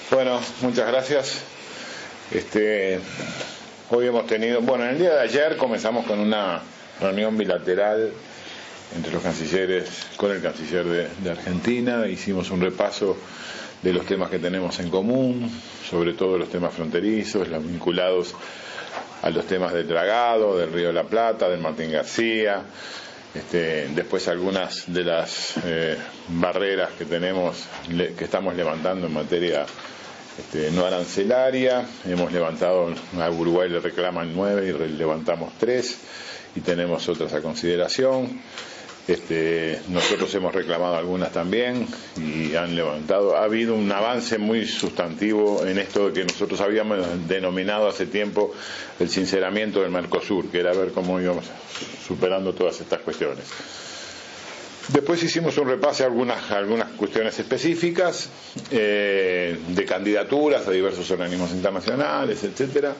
Bueno, muchas gracias. Hoy hemos tenido, bueno, en el día de ayer comenzamos con una reunión bilateral entre los cancilleres, con el canciller de Argentina. Hicimos un repaso de los temas que tenemos en común, sobre todo los temas fronterizos, los vinculados a los temas del dragado, del Río de la Plata, del Martín García. Después algunas de las barreras que tenemos, que estamos levantando en materia no arancelaria. Hemos levantado, a Uruguay le reclaman 9 y levantamos 3, y tenemos otras a consideración. Nosotros hemos reclamado algunas también y han levantado. Ha habido un avance muy sustantivo en esto que nosotros habíamos denominado hace tiempo el sinceramiento del Mercosur, que era ver cómo íbamos superando todas estas cuestiones. Después hicimos un repaso a algunas cuestiones específicas de candidaturas a diversos organismos internacionales, etcétera.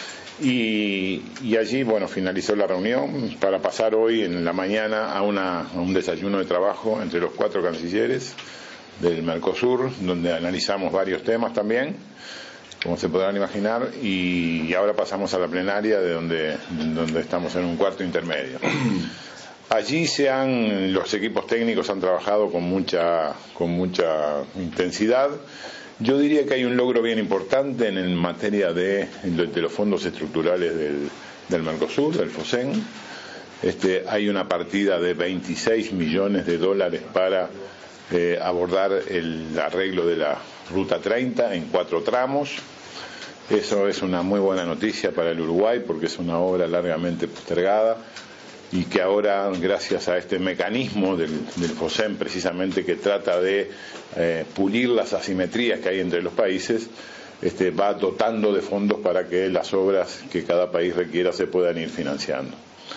Y allí, bueno, finalizó la reunión para pasar hoy en la mañana a un desayuno de trabajo entre los 4 cancilleres del Mercosur, donde analizamos varios temas también, como se podrán imaginar, y ahora pasamos a la plenaria, de donde estamos en un cuarto intermedio. Allí los equipos técnicos han trabajado con mucha intensidad. Yo diría que hay un logro bien importante en materia de los fondos estructurales del Mercosur, del FOSEN. Hay una partida de $26 millones para abordar el arreglo de la Ruta 30 en 4 tramos. Eso es una muy buena noticia para el Uruguay, porque es una obra largamente postergada y que ahora, gracias a este mecanismo del FOSEN, precisamente, que trata de pulir las asimetrías que hay entre los países, va dotando de fondos para que las obras que cada país requiera se puedan ir financiando.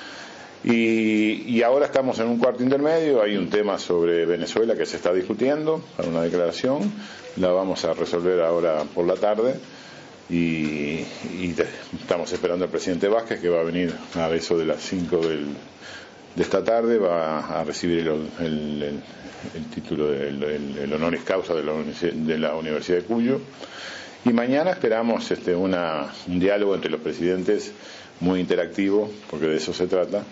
Y ahora estamos en un cuarto intermedio. Hay un tema sobre Venezuela que se está discutiendo para una declaración. La vamos a resolver ahora por la tarde. Y estamos esperando al presidente Vázquez, que va a venir a eso de las 5 de esta tarde. Va a recibir el título el honoris causa de la Universidad de Cuyo. Y mañana esperamos un diálogo entre los presidentes muy interactivo, porque de eso se trata,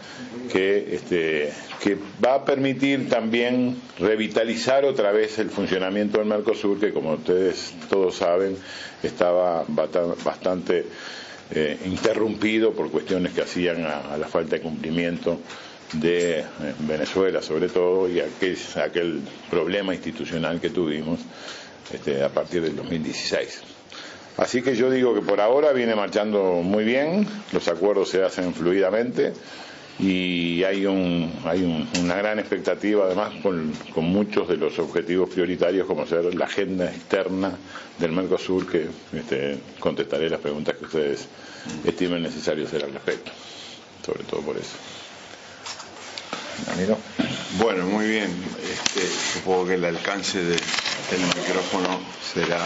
que va a permitir también revitalizar otra vez el funcionamiento del Mercosur, que, como ustedes todos saben, estaba bastante interrumpido por cuestiones que hacían a la falta de cumplimiento de Venezuela, sobre todo, y aquel problema institucional que tuvimos a partir del 2016. Así que yo digo que por ahora viene marchando muy bien, los acuerdos se hacen fluidamente y hay una gran expectativa, además, con muchos de los objetivos prioritarios, como ser la agenda externa del Mercosur, que contestaré las preguntas que ustedes estimen necesario hacer al respecto, sobre todo por eso. Ramiro. Bueno, muy bien. Supongo que el alcance del micrófono será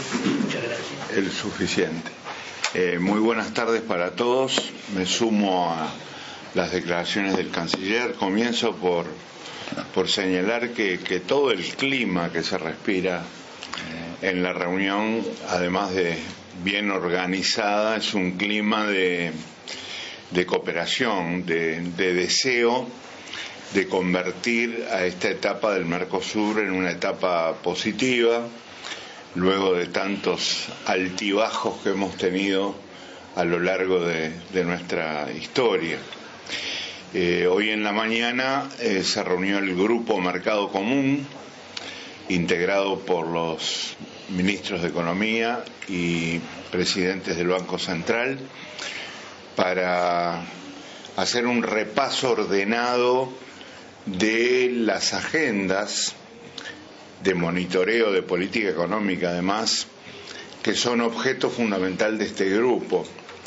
el suficiente. Muy buenas tardes para todos. Me sumo a las declaraciones del canciller. Comienzo por señalar que todo el clima que se respira en la reunión, además de bien organizada, es un clima de cooperación, de deseo de convertir a esta etapa del Mercosur en una etapa positiva, luego de tantos altibajos que hemos tenido a lo largo de nuestra historia. Hoy en la mañana se reunió el Grupo Mercado Común, integrado por los ministros de Economía y presidentes del Banco Central, para hacer un repaso ordenado de las agendas de monitoreo de política económica, además, que son objeto fundamental de este grupo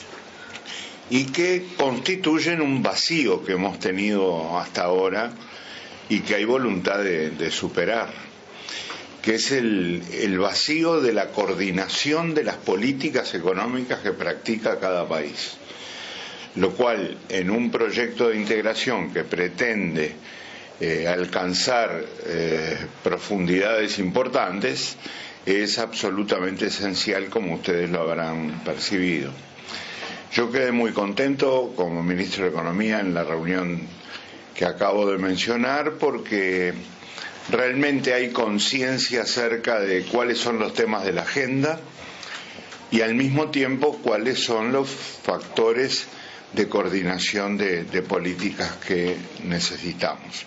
y que constituyen un vacío que hemos tenido hasta ahora y que hay voluntad de superar, que es el vacío de la coordinación de las políticas económicas que practica cada país, lo cual, en un proyecto de integración que pretende alcanzar profundidades importantes, es absolutamente esencial, como ustedes lo habrán percibido. Yo quedé muy contento como ministro de Economía en la reunión que acabo de mencionar, porque realmente hay conciencia acerca de cuáles son los temas de la agenda y al mismo tiempo cuáles son los factores de coordinación de políticas que necesitamos.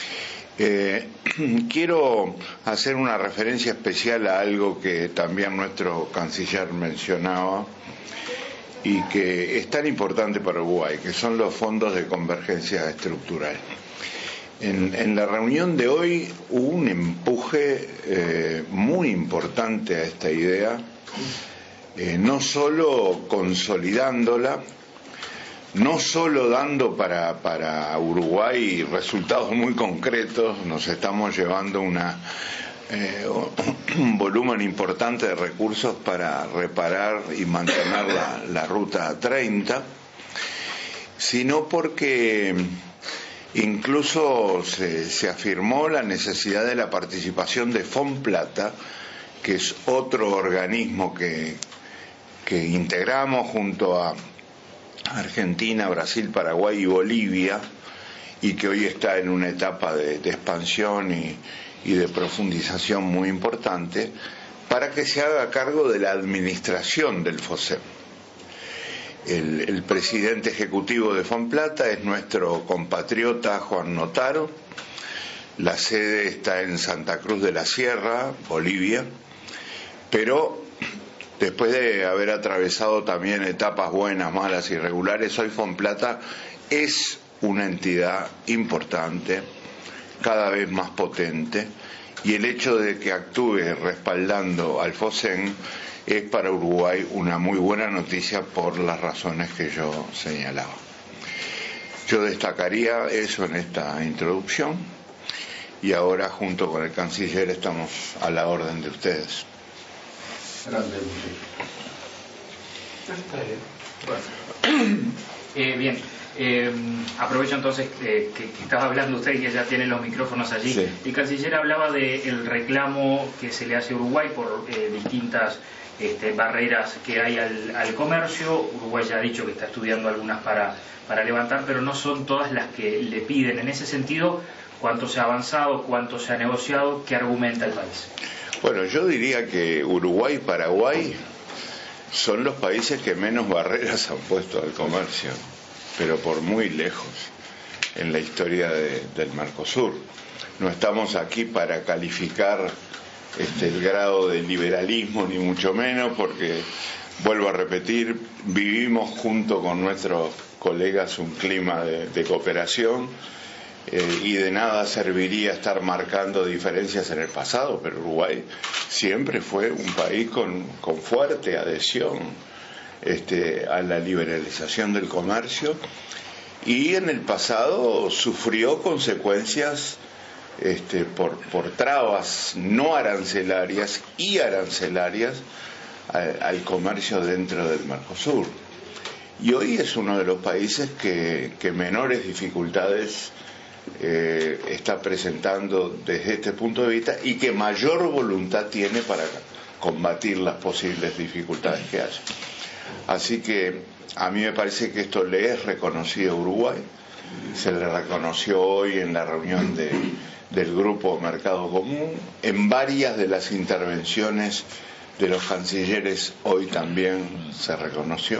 Quiero hacer una referencia especial a algo que también nuestro canciller mencionaba y que es tan importante para Uruguay, que son los fondos de convergencia estructural. En la reunión de hoy hubo un empuje muy importante a esta idea, no solo consolidándola, no solo dando para Uruguay resultados muy concretos, nos estamos llevando un volumen importante de recursos para reparar y mantener la Ruta 30, sino porque incluso se afirmó la necesidad de la participación de Fomplata, que es otro organismo que integramos junto a Argentina, Brasil, Paraguay y Bolivia, y que hoy está en una etapa de expansión y de profundización muy importante, para que se haga cargo de la administración del FOSEM. El presidente ejecutivo de Fomplata es nuestro compatriota Juan Notaro. La sede está en Santa Cruz de la Sierra, Bolivia, pero después de haber atravesado también etapas buenas, malas y regulares, hoy Fomplata es una entidad importante, cada vez más potente, y el hecho de que actúe respaldando al FOSEM es para Uruguay una muy buena noticia por las razones que yo señalaba. Yo destacaría eso en esta introducción y ahora junto con el canciller estamos a la orden de ustedes. Bien, aprovecho entonces que estaba hablando usted y que ya tienen los micrófonos allí. Sí. El canciller hablaba del reclamo que se le hace a Uruguay por distintas barreras que hay al comercio. Uruguay ya ha dicho que está estudiando algunas para levantar, pero no son todas las que le piden. En ese sentido, ¿cuánto se ha avanzado? ¿Cuánto se ha negociado? ¿Qué argumenta el país? Bueno, yo diría que Uruguay y Paraguay son los países que menos barreras han puesto al comercio, pero por muy lejos en la historia del Mercosur. No estamos aquí para calificar el grado de liberalismo, ni mucho menos, porque, vuelvo a repetir, vivimos junto con nuestros colegas un clima de cooperación, y de nada serviría estar marcando diferencias en el pasado, pero Uruguay siempre fue un país con fuerte adhesión a la liberalización del comercio, y en el pasado sufrió consecuencias por trabas no arancelarias y arancelarias al comercio dentro del Mercosur. Y hoy es uno de los países que menores dificultades está presentando desde este punto de vista y que mayor voluntad tiene para combatir las posibles dificultades que haya. Así que a mí me parece que esto le es reconocido a Uruguay, se le reconoció hoy en la reunión del Grupo Mercado Común, en varias de las intervenciones de los cancilleres hoy también se reconoció.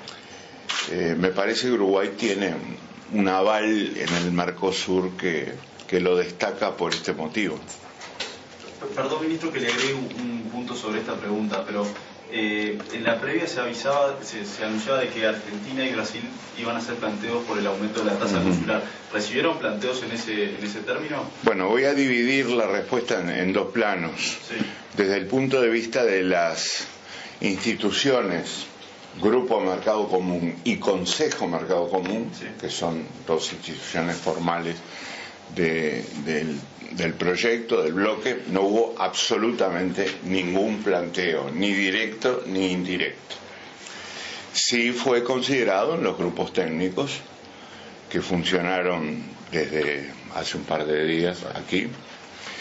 Me parece que Uruguay tiene un aval en el Mercosur que lo destaca por este motivo. Perdón, ministro, que le agregue un punto sobre esta pregunta, pero en la previa se anunciaba de que Argentina y Brasil iban a hacer planteos por el aumento de la tasa consular. ¿Recibieron planteos en ese término? Bueno, voy a dividir la respuesta en dos planos. Sí. Desde el punto de vista de las instituciones, Grupo Mercado Común y Consejo Mercado Común, sí, que son dos instituciones formales del proyecto, del bloque, no hubo absolutamente ningún planteo, ni directo ni indirecto. Sí fue considerado en los grupos técnicos que funcionaron desde hace un par de días aquí,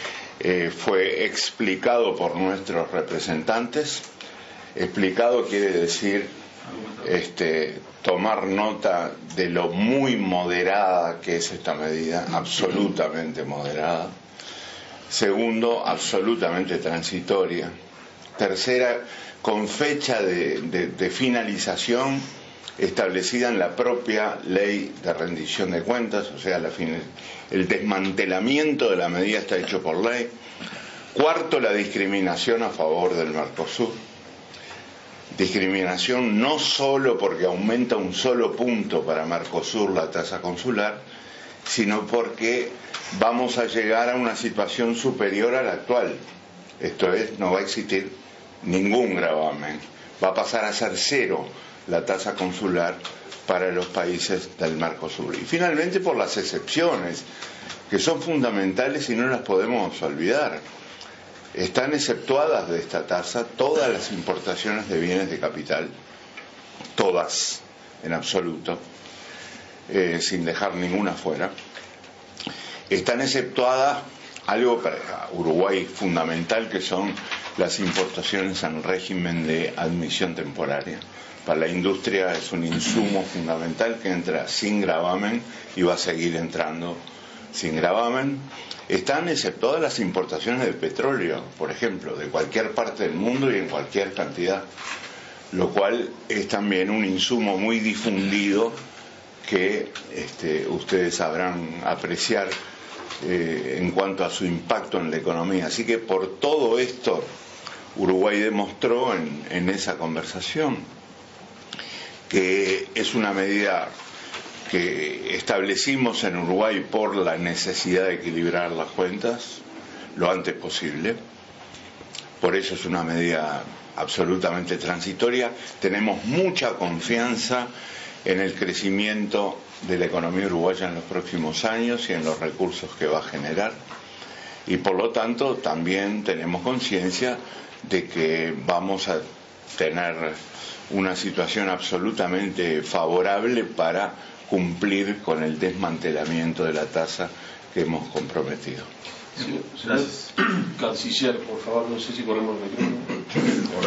fue explicado por nuestros representantes. Explicado quiere decir tomar nota de lo muy moderada que es esta medida, absolutamente moderada. Segundo, absolutamente transitoria. Tercera, con fecha de finalización establecida en la propia ley de rendición de cuentas, o sea, el desmantelamiento de la medida está hecho por ley. Cuarto, la discriminación a favor del Mercosur. Discriminación no solo porque aumenta un solo punto para Mercosur la tasa consular, sino porque vamos a llegar a una situación superior a la actual. Esto es, no va a existir ningún gravamen. Va a pasar a ser cero la tasa consular para los países del Mercosur. Y finalmente por las excepciones, que son fundamentales y no las podemos olvidar. Están exceptuadas de esta tasa todas las importaciones de bienes de capital, todas, en absoluto, sin dejar ninguna fuera. Están exceptuadas algo para Uruguay fundamental, que son las importaciones en régimen de admisión temporaria. Para la industria es un insumo fundamental que entra sin gravamen y va a seguir entrando sin gravamen. Están exceptuadas las importaciones de petróleo, por ejemplo, de cualquier parte del mundo y en cualquier cantidad, lo cual es también un insumo muy difundido que ustedes sabrán apreciar en cuanto a su impacto en la economía. Así que por todo esto Uruguay demostró en esa conversación que es una medida que establecimos en Uruguay por la necesidad de equilibrar las cuentas lo antes posible. Por eso es una medida absolutamente transitoria. Tenemos mucha confianza en el crecimiento de la economía uruguaya en los próximos años y en los recursos que va a generar. Y por lo tanto también tenemos conciencia de que vamos a tener una situación absolutamente favorable para cumplir con el desmantelamiento de la tasa que hemos comprometido. Sí, gracias. Canciller, por favor, no sé si ponemos el micrófono.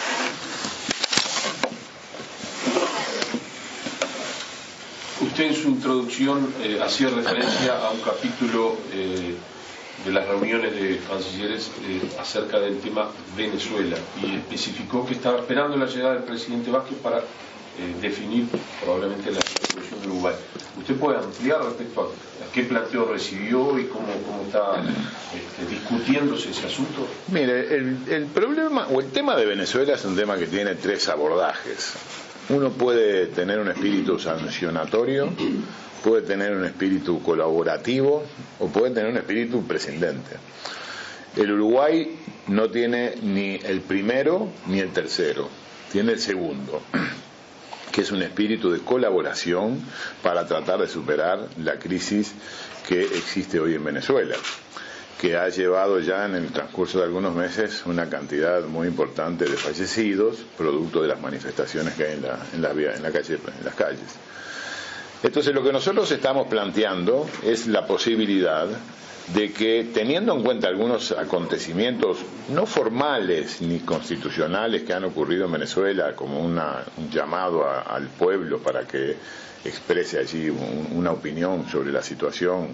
Usted en su introducción hacía referencia a un capítulo de las reuniones de cancilleres acerca del tema Venezuela y especificó que estaba esperando la llegada del presidente Vázquez para definir probablemente la situación de Uruguay. ¿Usted puede ampliar respecto a qué planteo recibió y cómo está discutiéndose ese asunto? Mire, el problema o el tema de Venezuela es un tema que tiene tres abordajes. Uno puede tener un espíritu sancionatorio, puede tener un espíritu colaborativo o puede tener un espíritu prescindente. El Uruguay no tiene ni el primero ni el tercero, tiene el segundo, que es un espíritu de colaboración para tratar de superar la crisis que existe hoy en Venezuela, que ha llevado ya en el transcurso de algunos meses una cantidad muy importante de fallecidos, producto de las manifestaciones que hay en las calles. Entonces lo que nosotros estamos planteando es la posibilidad de que, teniendo en cuenta algunos acontecimientos no formales ni constitucionales que han ocurrido en Venezuela, como un llamado al pueblo para que exprese allí una opinión sobre la situación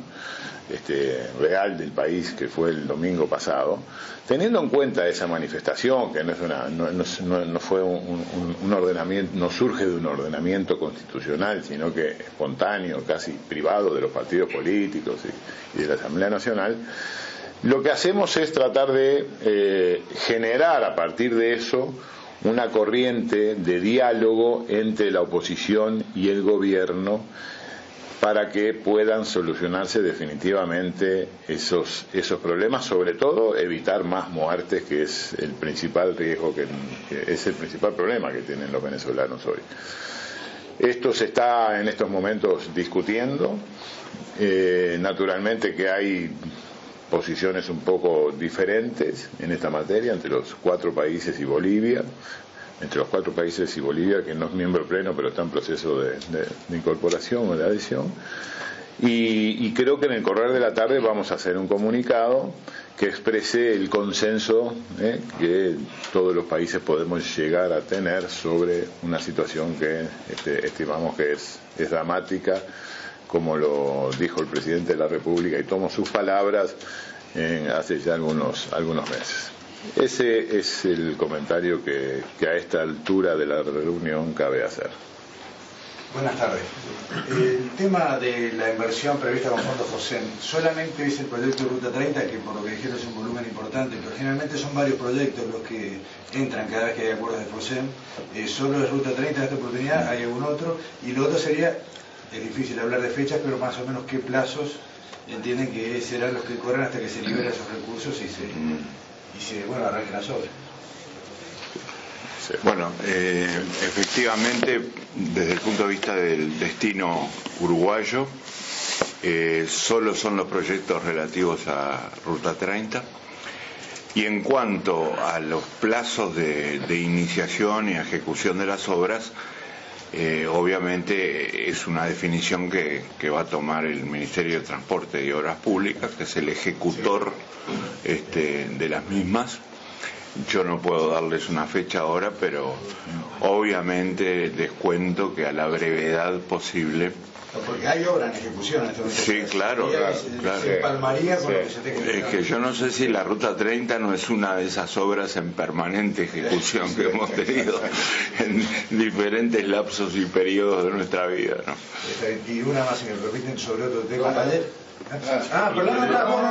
real del país, que fue el domingo pasado, teniendo en cuenta esa manifestación, que no fue un ordenamiento, no surge de un ordenamiento constitucional, sino que espontáneo, casi privado de los partidos políticos y de la Asamblea Nacional, lo que hacemos es tratar de generar a partir de eso una corriente de diálogo entre la oposición y el gobierno para que puedan solucionarse definitivamente esos problemas, sobre todo evitar más muertes, que es el principal riesgo, que es el principal problema que tienen los venezolanos hoy. Esto se está en estos momentos discutiendo, naturalmente que hay posiciones un poco diferentes en esta materia entre los cuatro países y Bolivia, que no es miembro pleno pero está en proceso de incorporación o de adhesión, y creo que en el correr de la tarde vamos a hacer un comunicado que exprese el consenso que todos los países podemos llegar a tener sobre una situación que estimamos que es dramática, como lo dijo el presidente de la República, y tomo sus palabras hace ya algunos meses. Ese es el comentario que a esta altura de la reunión cabe hacer. Buenas tardes. El tema de la inversión prevista con fondos FOSEM, solamente es el proyecto de Ruta 30, que por lo que dijeron es un volumen importante, pero generalmente son varios proyectos los que entran cada vez que hay acuerdos de FOSEM. Solo es Ruta 30 en esta oportunidad, hay algún otro, y lo otro sería, es difícil hablar de fechas, pero más o menos qué plazos entienden que serán los que corren hasta que se liberen esos recursos y se arranquen las obras. Bueno, efectivamente, desde el punto de vista del destino uruguayo, solo son los proyectos relativos a Ruta 30. Y en cuanto a los plazos de iniciación y ejecución de las obras, obviamente es una definición que va a tomar el Ministerio de Transporte y Obras Públicas, que es el ejecutor de las mismas. Yo no puedo darles una fecha ahora, pero obviamente les cuento que a la brevedad posible. Porque hay obra en ejecución en este momento. Sí, claro. Se empalmaría con lo que se tenga que Es que yo no sé si la Ruta 30 no es una de esas obras en permanente ejecución que hemos tenido en diferentes lapsos y periodos de nuestra vida, ¿no? Y una más, si me permiten, sobre otro tema. Perdón,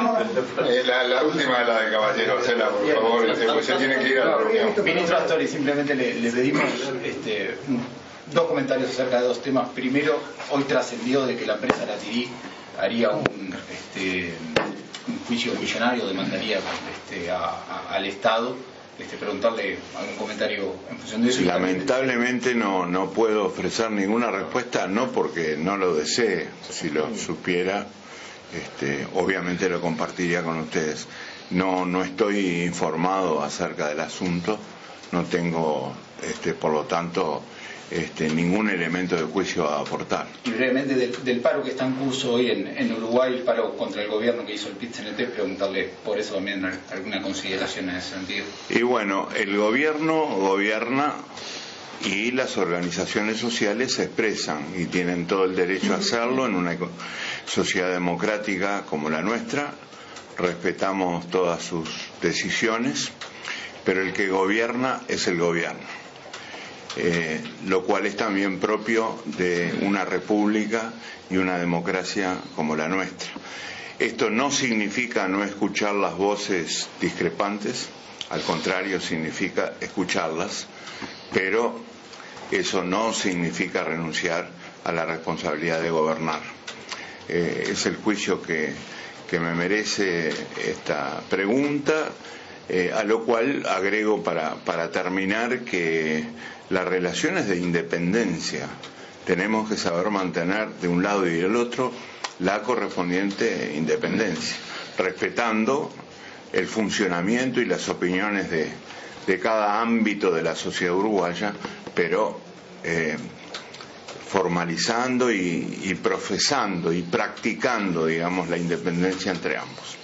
la última es la de Caballero, por favor, pues se tiene que ir a la reunión. Ministro Astori, simplemente le pedimos dos comentarios acerca de dos temas. Primero, hoy trascendió de que la empresa Latirí haría un juicio millonario, demandaría al Estado. Preguntarle algún comentario en función de eso. Lamentablemente no puedo ofrecer ninguna respuesta, no porque no lo desee. Si lo supiera, obviamente lo compartiría con ustedes. No estoy informado acerca del asunto, no tengo, por lo tanto, ningún elemento de juicio a aportar. Y brevemente del paro que está en curso hoy en Uruguay, el paro contra el gobierno que hizo el PIT-CNT, preguntarle por eso también alguna consideración en ese sentido. Y bueno, el gobierno gobierna y las organizaciones sociales se expresan y tienen todo el derecho a hacerlo en una sociedad democrática como la nuestra. Respetamos todas sus decisiones, pero el que gobierna es el gobierno. Lo cual es también propio de una república y una democracia como la nuestra. Esto no significa no escuchar las voces discrepantes, al contrario, significa escucharlas, pero eso no significa renunciar a la responsabilidad de gobernar. Es el juicio que me merece esta pregunta, a lo cual agrego para terminar que las relaciones de independencia tenemos que saber mantener de un lado y del otro la correspondiente independencia, respetando el funcionamiento y las opiniones de cada ámbito de la sociedad uruguaya, pero formalizando y profesando y practicando, digamos, la independencia entre ambos.